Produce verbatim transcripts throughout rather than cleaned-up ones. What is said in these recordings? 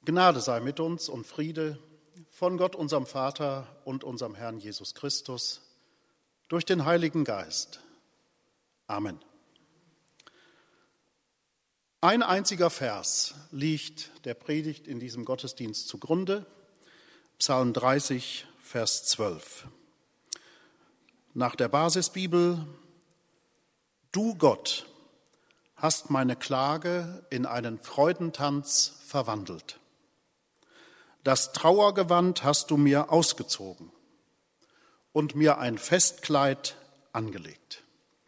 Gnade sei mit uns und Friede von Gott, unserem Vater und unserem Herrn Jesus Christus, durch den Heiligen Geist. Amen. Ein einziger Vers liegt der Predigt in diesem Gottesdienst zugrunde, Psalm dreißig, Vers zwölf. Nach der Basisbibel: Du Gott hast meine Klage in einen Freudentanz verwandelt. Das Trauergewand hast du mir ausgezogen und mir ein Festkleid angelegt.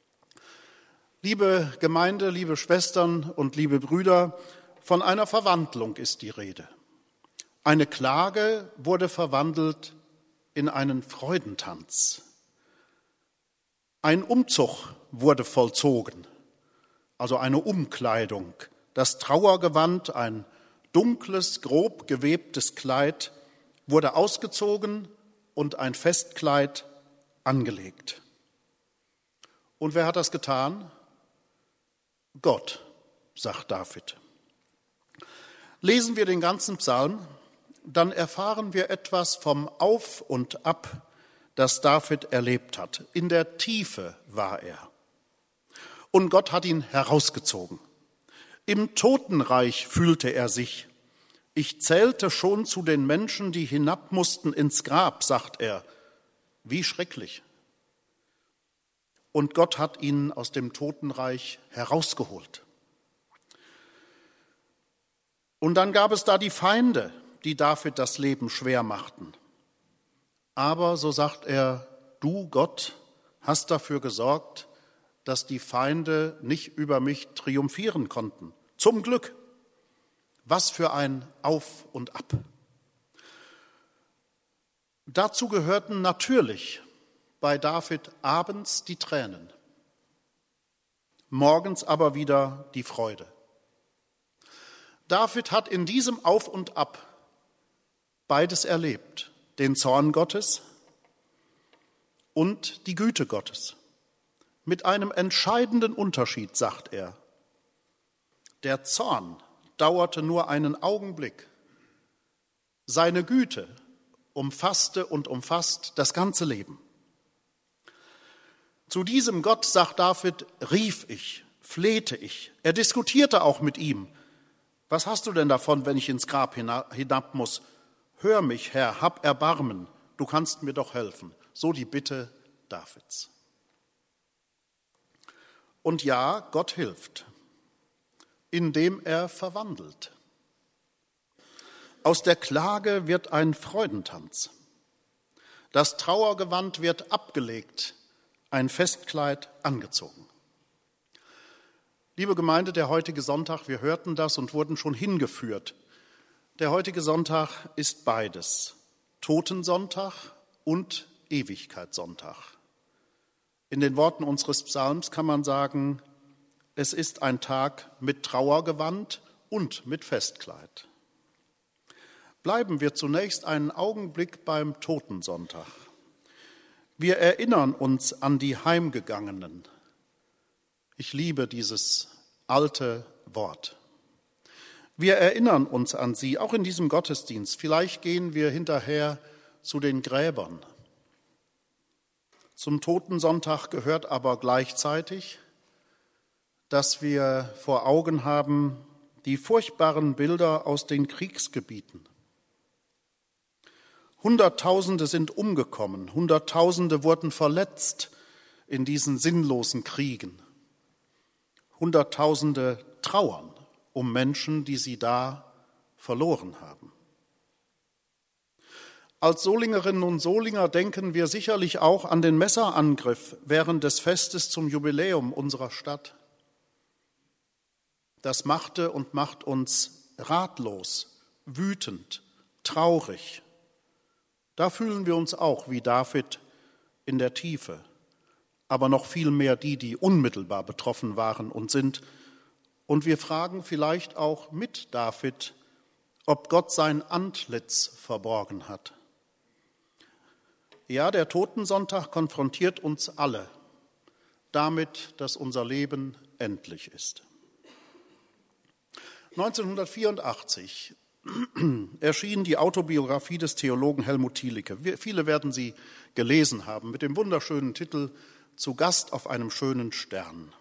Liebe Gemeinde, liebe Schwestern und liebe Brüder, von einer Verwandlung ist die Rede. Eine Klage wurde verwandelt in einen Freudentanz. Ein Umzug wurde vollzogen, also eine Umkleidung. Das Trauergewand, ein dunkles, grob gewebtes Kleid, wurde ausgezogen und ein Festkleid angelegt. Und wer hat das getan? Gott, sagt David. Lesen wir den ganzen Psalm, dann erfahren wir etwas vom Auf und Ab, das David erlebt hat. In der Tiefe war er. Und Gott hat ihn herausgezogen. Im Totenreich fühlte er sich. Ich zählte schon zu den Menschen, die hinab mussten ins Grab, sagt er. Wie schrecklich. Und Gott hat ihn aus dem Totenreich herausgeholt. Und dann gab es da die Feinde, die David das Leben schwer machten. Aber, so sagt er, du Gott hast dafür gesorgt, dass die Feinde nicht über mich triumphieren konnten. Zum Glück. Was für ein Auf und Ab. Dazu gehörten natürlich bei David abends die Tränen, morgens aber wieder die Freude. David hat in diesem Auf und Ab beides erlebt, den Zorn Gottes und die Güte Gottes. Mit einem entscheidenden Unterschied, sagt er. Der Zorn dauerte nur einen Augenblick. Seine Güte umfasste und umfasst das ganze Leben. Zu diesem Gott, sagt David, rief ich, flehte ich. Er diskutierte auch mit ihm. Was hast du denn davon, wenn ich ins Grab hinab muss? Hör mich, Herr, hab Erbarmen, du kannst mir doch helfen. So die Bitte Davids. Und ja, Gott hilft, indem er verwandelt. Aus der Klage wird ein Freudentanz. Das Trauergewand wird abgelegt, ein Festkleid angezogen. Liebe Gemeinde, der heutige Sonntag, wir hörten das und wurden schon hingeführt. Der heutige Sonntag ist beides, Totensonntag und Ewigkeitssonntag. In den Worten unseres Psalms kann man sagen, es ist ein Tag mit Trauergewand und mit Festkleid. Bleiben wir zunächst einen Augenblick beim Totensonntag. Wir erinnern uns an die Heimgegangenen. Ich liebe dieses alte Wort. Wir erinnern uns an sie, auch in diesem Gottesdienst. Vielleicht gehen wir hinterher zu den Gräbern. Zum Totensonntag gehört aber gleichzeitig, dass wir vor Augen haben die furchtbaren Bilder aus den Kriegsgebieten. Hunderttausende sind umgekommen, Hunderttausende wurden verletzt in diesen sinnlosen Kriegen. Hunderttausende trauern um Menschen, die sie da verloren haben. Als Solingerinnen und Solinger denken wir sicherlich auch an den Messerangriff während des Festes zum Jubiläum unserer Stadt. Das machte und macht uns ratlos, wütend, traurig. Da fühlen wir uns auch wie David in der Tiefe, aber noch viel mehr die, die unmittelbar betroffen waren und sind. Und wir fragen vielleicht auch mit David, ob Gott sein Antlitz verborgen hat. Ja, der Totensonntag konfrontiert uns alle damit, dass unser Leben endlich ist. neunzehnhundertvierundachtzig erschien die Autobiografie des Theologen Helmut Thielicke. Wir, viele werden sie gelesen haben, mit dem wunderschönen Titel »Zu Gast auf einem schönen Stern«.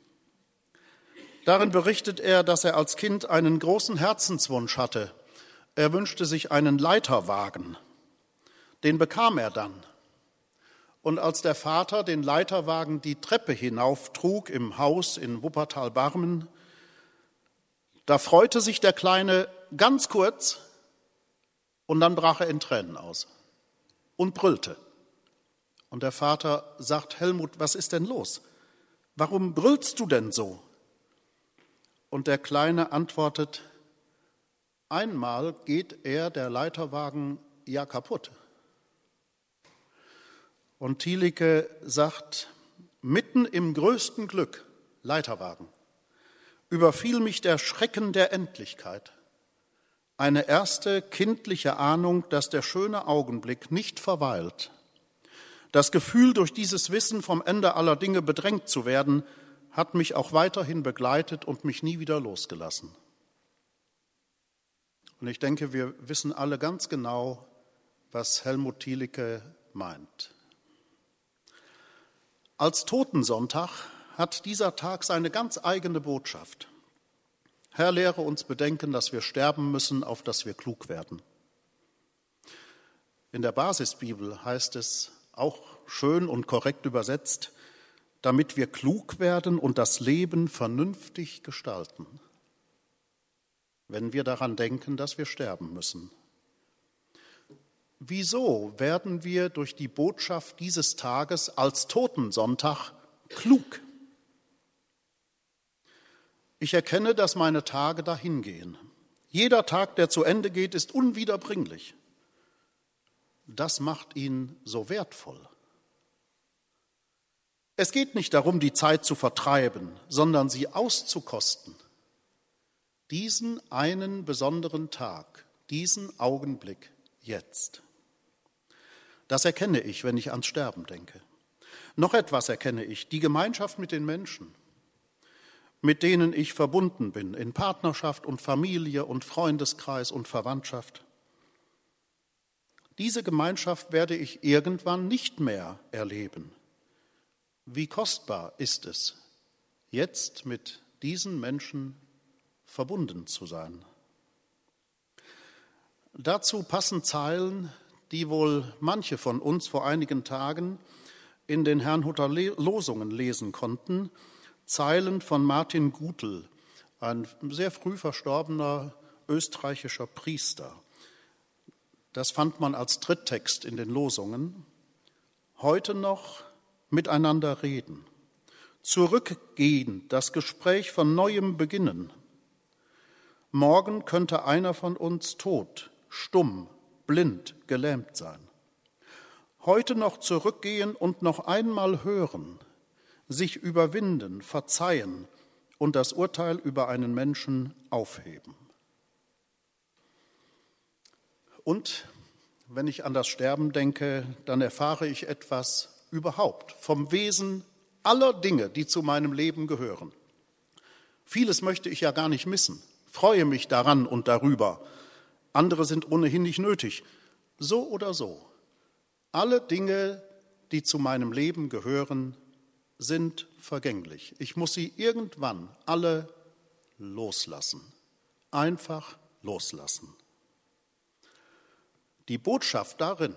Darin berichtet er, dass er als Kind einen großen Herzenswunsch hatte. Er wünschte sich einen Leiterwagen. Den bekam er dann. Und als der Vater den Leiterwagen die Treppe hinauftrug im Haus in Wuppertal-Barmen, da freute sich der Kleine ganz kurz und dann brach er in Tränen aus und brüllte. Und der Vater sagt: Helmut, was ist denn los? Warum brüllst du denn so? Und der Kleine antwortet: Einmal geht er, der Leiterwagen, ja kaputt. Und Thielicke sagt: Mitten im größten Glück, Leiterwagen, überfiel mich der Schrecken der Endlichkeit. Eine erste kindliche Ahnung, dass der schöne Augenblick nicht verweilt. Das Gefühl, durch dieses Wissen vom Ende aller Dinge bedrängt zu werden, hat mich auch weiterhin begleitet und mich nie wieder losgelassen. Und ich denke, wir wissen alle ganz genau, was Helmut Thielicke meint. Als Totensonntag hat dieser Tag seine ganz eigene Botschaft. Herr, lehre uns bedenken, dass wir sterben müssen, auf dass wir klug werden. In der Basisbibel heißt es, auch schön und korrekt übersetzt, damit wir klug werden und das Leben vernünftig gestalten, wenn wir daran denken, dass wir sterben müssen. Wieso werden wir durch die Botschaft dieses Tages als Totensonntag klug? Ich erkenne, dass meine Tage dahingehen. Jeder Tag, der zu Ende geht, ist unwiederbringlich. Das macht ihn so wertvoll. Es geht nicht darum, die Zeit zu vertreiben, sondern sie auszukosten. Diesen einen besonderen Tag, diesen Augenblick jetzt. Das erkenne ich, wenn ich ans Sterben denke. Noch etwas erkenne ich, die Gemeinschaft mit den Menschen, mit denen ich verbunden bin, in Partnerschaft und Familie und Freundeskreis und Verwandtschaft. Diese Gemeinschaft werde ich irgendwann nicht mehr erleben. Wie kostbar ist es, jetzt mit diesen Menschen verbunden zu sein. Dazu passen Zeilen, die wohl manche von uns vor einigen Tagen in den Herrnhuter Losungen lesen konnten. Zeilen von Martin Gutel, ein sehr früh verstorbener österreichischer Priester. Das fand man als Tritttext in den Losungen. Heute noch miteinander reden, zurückgehen, das Gespräch von Neuem beginnen. Morgen könnte einer von uns tot, stumm, blind, gelähmt sein. Heute noch zurückgehen und noch einmal hören, sich überwinden, verzeihen und das Urteil über einen Menschen aufheben. Und wenn ich an das Sterben denke, dann erfahre ich etwas überhaupt vom Wesen aller Dinge, die zu meinem Leben gehören. Vieles möchte ich ja gar nicht missen, freue mich daran und darüber. Andere sind ohnehin nicht nötig. So oder so. Alle Dinge, die zu meinem Leben gehören, sind vergänglich. Ich muss sie irgendwann alle loslassen. Einfach loslassen. Die Botschaft darin: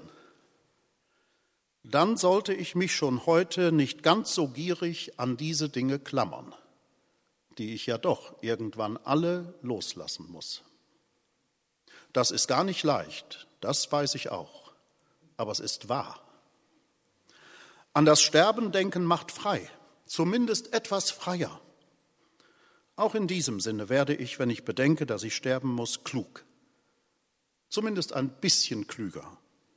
Dann sollte ich mich schon heute nicht ganz so gierig an diese Dinge klammern, die ich ja doch irgendwann alle loslassen muss. Das ist gar nicht leicht, das weiß ich auch, aber es ist wahr. An das Sterben denken macht frei, zumindest etwas freier. Auch in diesem Sinne werde ich, wenn ich bedenke, dass ich sterben muss, klug. Zumindest ein bisschen klüger.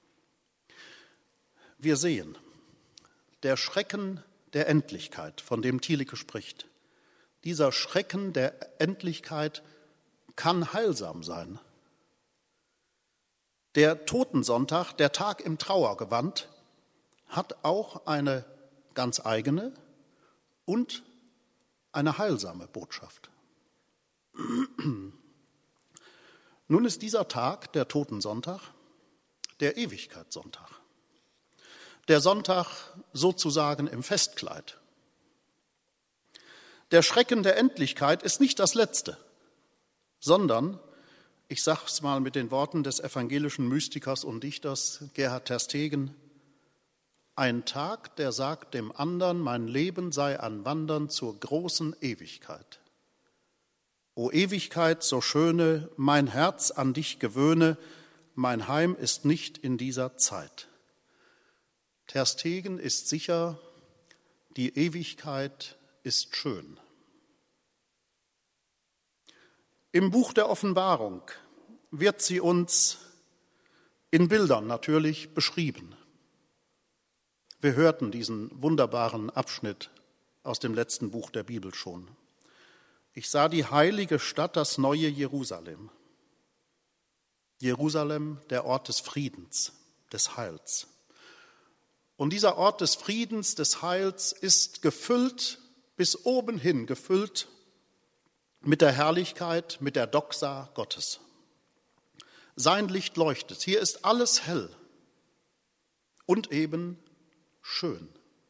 Wir sehen, der Schrecken der Endlichkeit, von dem Thielicke spricht, dieser Schrecken der Endlichkeit kann heilsam sein. Der Totensonntag, der Tag im Trauergewand, hat auch eine ganz eigene und eine heilsame Botschaft. Nun ist dieser Tag, der Totensonntag, der Ewigkeitssonntag. Der Sonntag sozusagen im Festkleid. Der Schrecken der Endlichkeit ist nicht das Letzte, sondern, ich sage es mal mit den Worten des evangelischen Mystikers und Dichters Gerhard Tersteegen, ein Tag, der sagt dem anderen, mein Leben sei ein Wandern zur großen Ewigkeit. O Ewigkeit, so schöne, mein Herz an dich gewöhne, mein Heim ist nicht in dieser Zeit. Tersteegen ist sicher, die Ewigkeit ist schön. Im Buch der Offenbarung wird sie uns in Bildern natürlich beschrieben. Wir hörten diesen wunderbaren Abschnitt aus dem letzten Buch der Bibel schon. Ich sah die heilige Stadt, das neue Jerusalem. Jerusalem, der Ort des Friedens, des Heils. Und dieser Ort des Friedens, des Heils ist gefüllt, bis oben hin gefüllt mit der Herrlichkeit, mit der Doxa Gottes. Sein Licht leuchtet. Hier ist alles hell und eben schön.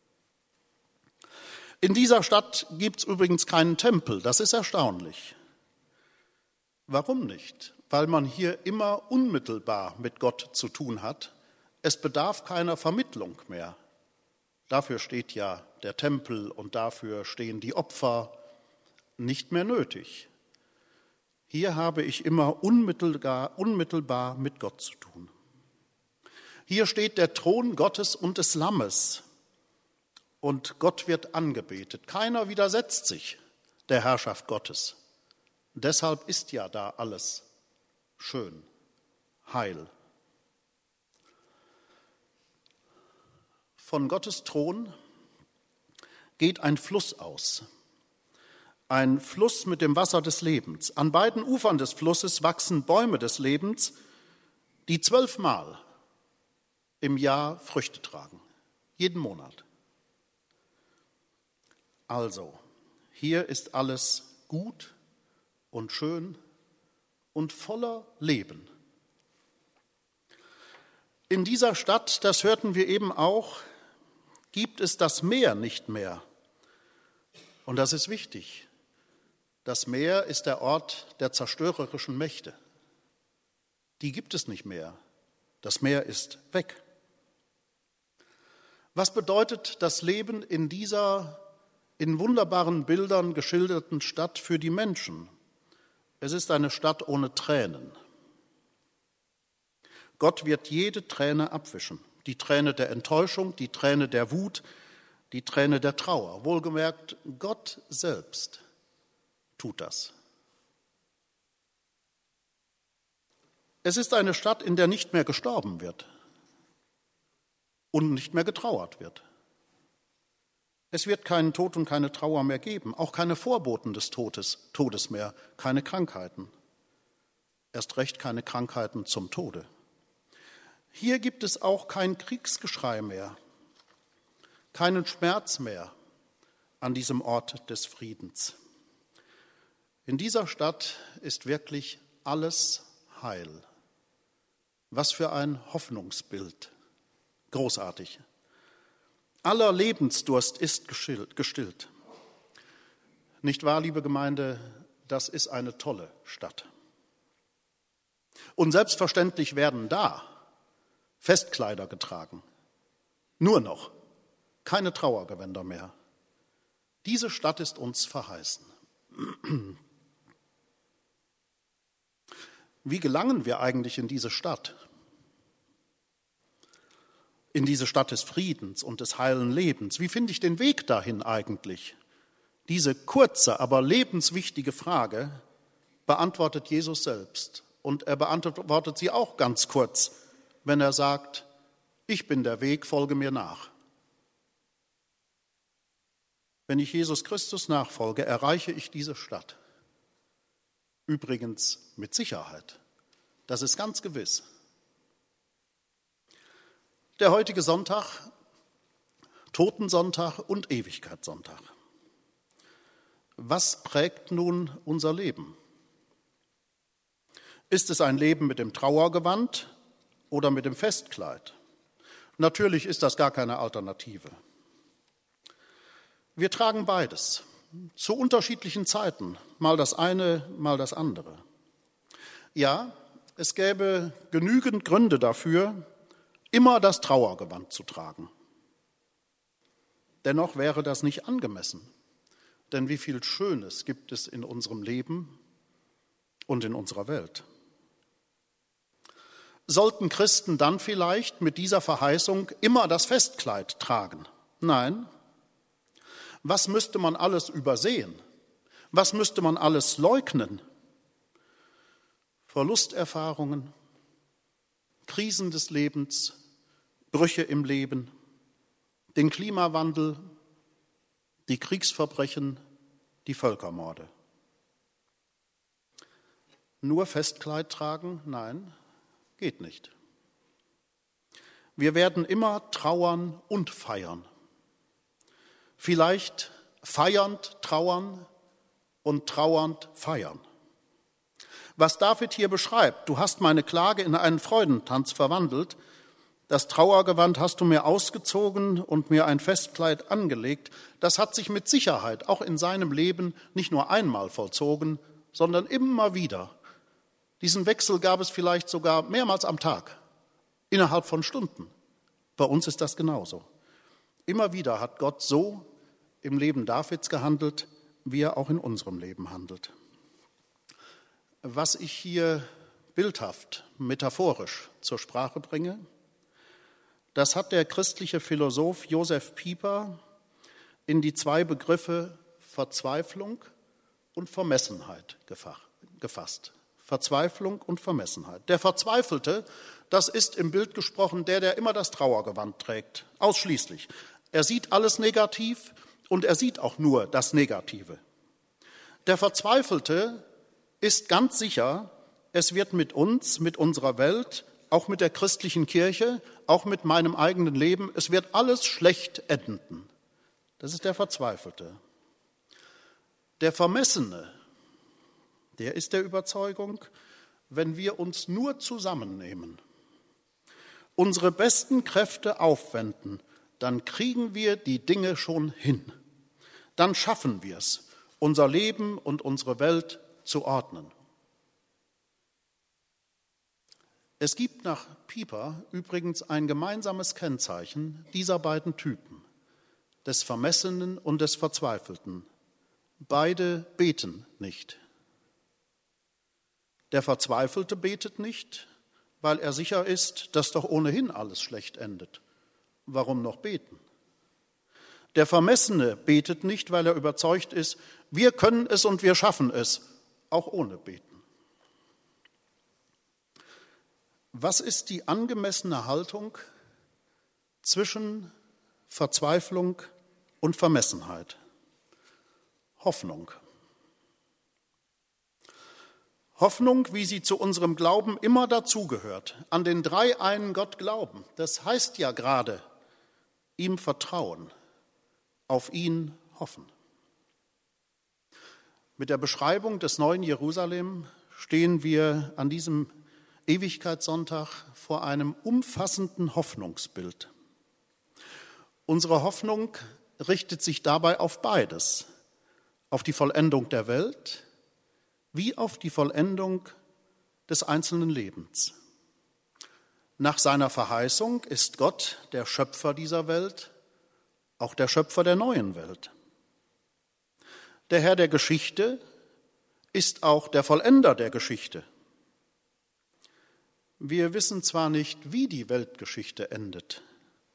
In dieser Stadt gibt es übrigens keinen Tempel, das ist erstaunlich. Warum nicht? Weil man hier immer unmittelbar mit Gott zu tun hat. Es bedarf keiner Vermittlung mehr. Dafür steht ja der Tempel und dafür stehen die Opfer nicht mehr nötig. Hier habe ich immer unmittelbar, unmittelbar mit Gott zu tun. Hier steht der Thron Gottes und des Lammes. Und Gott wird angebetet. Keiner widersetzt sich der Herrschaft Gottes. Deshalb ist ja da alles schön, heil. Von Gottes Thron geht ein Fluss aus. Ein Fluss mit dem Wasser des Lebens. An beiden Ufern des Flusses wachsen Bäume des Lebens, die zwölfmal im Jahr Früchte tragen. Jeden Monat. Also, hier ist alles gut und schön und voller Leben. In dieser Stadt, das hörten wir eben auch, gibt es das Meer nicht mehr. Und das ist wichtig. Das Meer ist der Ort der zerstörerischen Mächte. Die gibt es nicht mehr. Das Meer ist weg. Was bedeutet das Leben in dieser in wunderbaren Bildern geschilderten Stadt für die Menschen? Es ist eine Stadt ohne Tränen. Gott wird jede Träne abwischen. Die Träne der Enttäuschung, die Träne der Wut, die Träne der Trauer. Wohlgemerkt, Gott selbst tut das. Es ist eine Stadt, in der nicht mehr gestorben wird und nicht mehr getrauert wird. Es wird keinen Tod und keine Trauer mehr geben, auch keine Vorboten des Todes, Todes mehr, keine Krankheiten. Erst recht keine Krankheiten zum Tode. Hier gibt es auch kein Kriegsgeschrei mehr, keinen Schmerz mehr an diesem Ort des Friedens. In dieser Stadt ist wirklich alles heil. Was für ein Hoffnungsbild. Großartig. Aller Lebensdurst ist gestillt. Nicht wahr, liebe Gemeinde, das ist eine tolle Stadt. Und selbstverständlich werden da Festkleider getragen. Nur noch, keine Trauergewänder mehr. Diese Stadt ist uns verheißen. Wie gelangen wir eigentlich in diese Stadt? In diese Stadt des Friedens und des heilen Lebens. Wie finde ich den Weg dahin eigentlich? Diese kurze, aber lebenswichtige Frage beantwortet Jesus selbst. Und er beantwortet sie auch ganz kurz, wenn er sagt, ich bin der Weg, folge mir nach. Wenn ich Jesus Christus nachfolge, erreiche ich diese Stadt. Übrigens mit Sicherheit. Das ist ganz gewiss. Der heutige Sonntag, Totensonntag und Ewigkeitssonntag. Was prägt nun unser Leben? Ist es ein Leben mit dem Trauergewand oder mit dem Festkleid? Natürlich ist das gar keine Alternative. Wir tragen beides, zu unterschiedlichen Zeiten, mal das eine, mal das andere. Ja, es gäbe genügend Gründe dafür, immer das Trauergewand zu tragen. Dennoch wäre das nicht angemessen, denn wie viel Schönes gibt es in unserem Leben und in unserer Welt. Sollten Christen dann vielleicht mit dieser Verheißung immer das Festkleid tragen? Nein. Was müsste man alles übersehen? Was müsste man alles leugnen? Verlusterfahrungen, Krisen des Lebens, Brüche im Leben, den Klimawandel, die Kriegsverbrechen, die Völkermorde. Nur Festkleid tragen? Nein, geht nicht. Wir werden immer trauern und feiern. Vielleicht feiernd trauern und trauernd feiern. Was David hier beschreibt, du hast meine Klage in einen Freudentanz verwandelt, das Trauergewand hast du mir ausgezogen und mir ein Festkleid angelegt, das hat sich mit Sicherheit auch in seinem Leben nicht nur einmal vollzogen, sondern immer wieder. Diesen Wechsel gab es vielleicht sogar mehrmals am Tag, innerhalb von Stunden. Bei uns ist das genauso. Immer wieder hat Gott so im Leben Davids gehandelt, wie er auch in unserem Leben handelt. Was ich hier bildhaft, metaphorisch zur Sprache bringe, das hat der christliche Philosoph Josef Pieper in die zwei Begriffe Verzweiflung und Vermessenheit gefasst. Verzweiflung und Vermessenheit. Der Verzweifelte, das ist im Bild gesprochen der, der immer das Trauergewand trägt, ausschließlich. Er sieht alles negativ und er sieht auch nur das Negative. Der Verzweifelte ist ganz sicher, es wird mit uns, mit unserer Welt, auch mit der christlichen Kirche, auch mit meinem eigenen Leben, es wird alles schlecht enden. Das ist der Verzweifelte. Der Vermessene, der ist der Überzeugung, wenn wir uns nur zusammennehmen, unsere besten Kräfte aufwenden, dann kriegen wir die Dinge schon hin. Dann schaffen wir es, unser Leben und unsere Welt zu ordnen. Es gibt nach Pieper übrigens ein gemeinsames Kennzeichen dieser beiden Typen, des Vermessenen und des Verzweifelten. Beide beten nicht. Der Verzweifelte betet nicht, weil er sicher ist, dass doch ohnehin alles schlecht endet. Warum noch beten? Der Vermessene betet nicht, weil er überzeugt ist, wir können es und wir schaffen es, auch ohne Beten. Was ist die angemessene Haltung zwischen Verzweiflung und Vermessenheit? Hoffnung. Hoffnung, wie sie zu unserem Glauben immer dazugehört. An den dreieinen Gott glauben. Das heißt ja gerade, ihm vertrauen, auf ihn hoffen. Mit der Beschreibung des neuen Jerusalem stehen wir an diesem Ewigkeitssonntag vor einem umfassenden Hoffnungsbild. Unsere Hoffnung richtet sich dabei auf beides, auf die Vollendung der Welt wie auf die Vollendung des einzelnen Lebens. Nach seiner Verheißung ist Gott der Schöpfer dieser Welt, auch der Schöpfer der neuen Welt. Der Herr der Geschichte ist auch der Vollender der Geschichte. Wir wissen zwar nicht, wie die Weltgeschichte endet,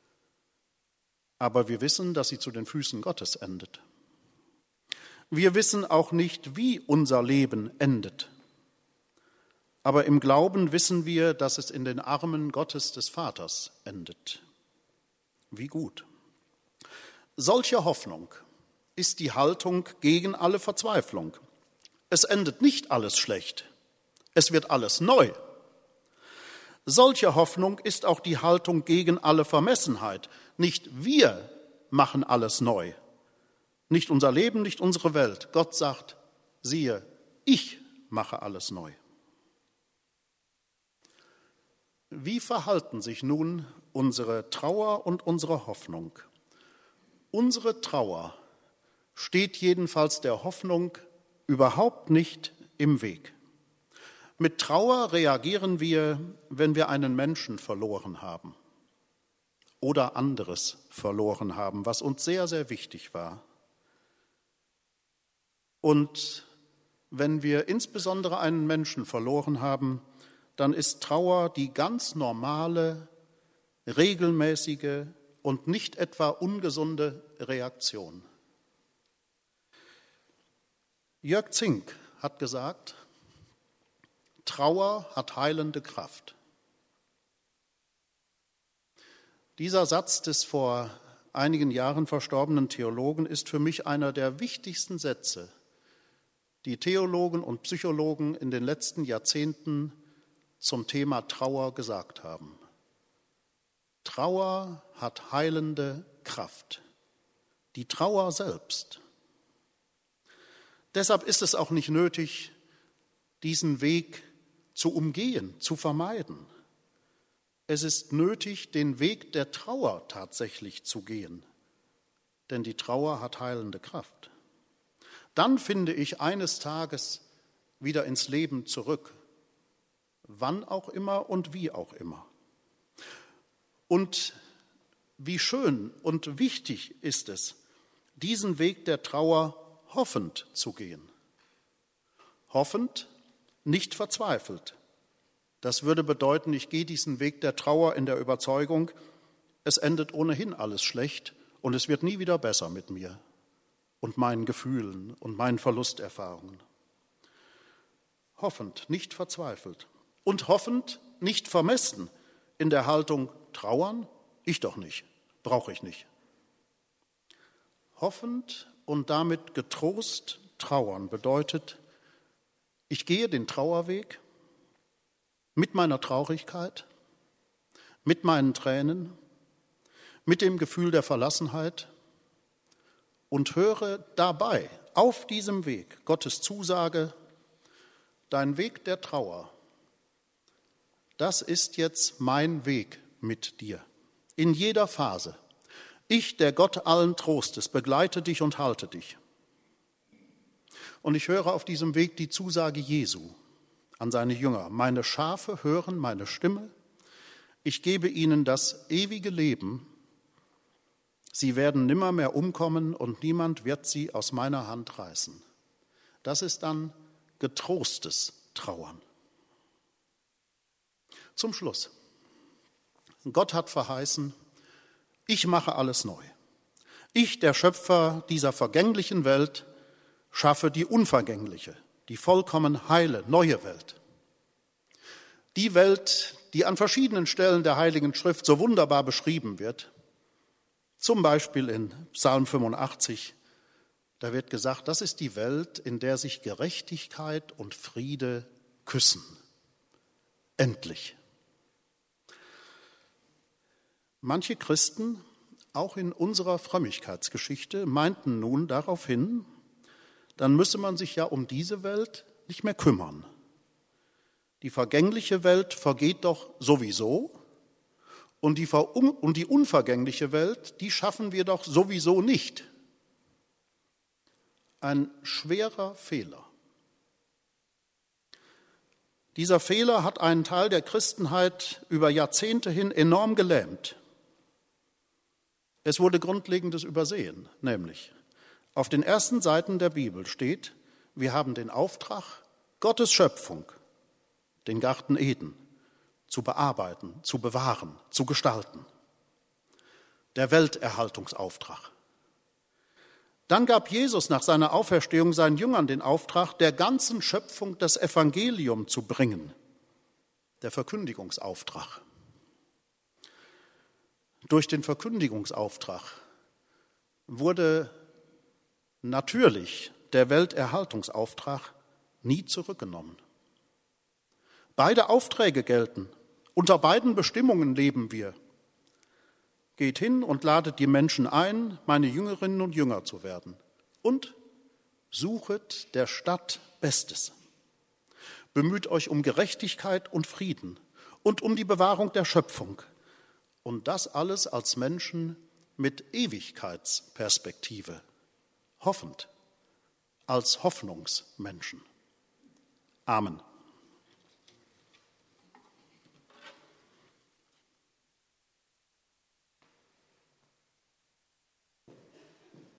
aber wir wissen, dass sie zu den Füßen Gottes endet. Wir wissen auch nicht, wie unser Leben endet, aber im Glauben wissen wir, dass es in den Armen Gottes des Vaters endet. Wie gut. Solche Hoffnung ist die Haltung gegen alle Verzweiflung. Es endet nicht alles schlecht, es wird alles neu. Solche Hoffnung ist auch die Haltung gegen alle Vermessenheit. Nicht wir machen alles neu, nicht unser Leben, nicht unsere Welt. Gott sagt, siehe, ich mache alles neu. Wie verhalten sich nun unsere Trauer und unsere Hoffnung? Unsere Trauer steht jedenfalls der Hoffnung überhaupt nicht im Weg. Mit Trauer reagieren wir, wenn wir einen Menschen verloren haben oder anderes verloren haben, was uns sehr, sehr wichtig war. Und wenn wir insbesondere einen Menschen verloren haben, dann ist Trauer die ganz normale, regelmäßige und nicht etwa ungesunde Reaktion. Jörg Zink hat gesagt, Trauer hat heilende Kraft. Dieser Satz des vor einigen Jahren verstorbenen Theologen ist für mich einer der wichtigsten Sätze, die Theologen und Psychologen in den letzten Jahrzehnten zum Thema Trauer gesagt haben. Trauer hat heilende Kraft. Die Trauer selbst. Deshalb ist es auch nicht nötig, diesen Weg zu umgehen, zu vermeiden. Es ist nötig, den Weg der Trauer tatsächlich zu gehen, denn die Trauer hat heilende Kraft. Dann finde ich eines Tages wieder ins Leben zurück, wann auch immer und wie auch immer. Und wie schön und wichtig ist es, diesen Weg der Trauer hoffend zu gehen. Hoffend, nicht verzweifelt. Das würde bedeuten, ich gehe diesen Weg der Trauer in der Überzeugung, es endet ohnehin alles schlecht und es wird nie wieder besser mit mir und meinen Gefühlen und meinen Verlusterfahrungen. Hoffend, nicht verzweifelt. Und hoffend, nicht vermessen in der Haltung, trauern? Ich doch nicht, brauche ich nicht. Hoffend und damit getrost trauern bedeutet, ich gehe den Trauerweg mit meiner Traurigkeit, mit meinen Tränen, mit dem Gefühl der Verlassenheit und höre dabei auf diesem Weg Gottes Zusage, dein Weg der Trauer, das ist jetzt mein Weg mit dir, in jeder Phase. Ich, der Gott allen Trostes, begleite dich und halte dich. Und ich höre auf diesem Weg die Zusage Jesu an seine Jünger. Meine Schafe hören meine Stimme. Ich gebe ihnen das ewige Leben. Sie werden nimmermehr umkommen und niemand wird sie aus meiner Hand reißen. Das ist dann getrostes Trauern. Zum Schluss. Gott hat verheißen, ich mache alles neu. Ich, der Schöpfer dieser vergänglichen Welt, schaffe die unvergängliche, die vollkommen heile, neue Welt. Die Welt, die an verschiedenen Stellen der Heiligen Schrift so wunderbar beschrieben wird, zum Beispiel in Psalm fünfundachtzig, da wird gesagt, das ist die Welt, in der sich Gerechtigkeit und Friede küssen. Endlich. Manche Christen, auch in unserer Frömmigkeitsgeschichte, meinten nun daraufhin, dann müsse man sich ja um diese Welt nicht mehr kümmern. Die vergängliche Welt vergeht doch sowieso und die, und die unvergängliche Welt, die schaffen wir doch sowieso nicht. Ein schwerer Fehler. Dieser Fehler hat einen Teil der Christenheit über Jahrzehnte hin enorm gelähmt. Es wurde Grundlegendes übersehen, nämlich auf den ersten Seiten der Bibel steht, wir haben den Auftrag, Gottes Schöpfung, den Garten Eden, zu bearbeiten, zu bewahren, zu gestalten. Der Welterhaltungsauftrag. Dann gab Jesus nach seiner Auferstehung seinen Jüngern den Auftrag, der ganzen Schöpfung das Evangelium zu bringen, der Verkündigungsauftrag. Durch den Verkündigungsauftrag wurde natürlich der Welterhaltungsauftrag nie zurückgenommen. Beide Aufträge gelten. Unter beiden Bestimmungen leben wir. Geht hin und ladet die Menschen ein, meine Jüngerinnen und Jünger zu werden. Und suchet der Stadt Bestes. Bemüht euch um Gerechtigkeit und Frieden und um die Bewahrung der Schöpfung. Und das alles als Menschen mit Ewigkeitsperspektive, hoffend, als Hoffnungsmenschen. Amen.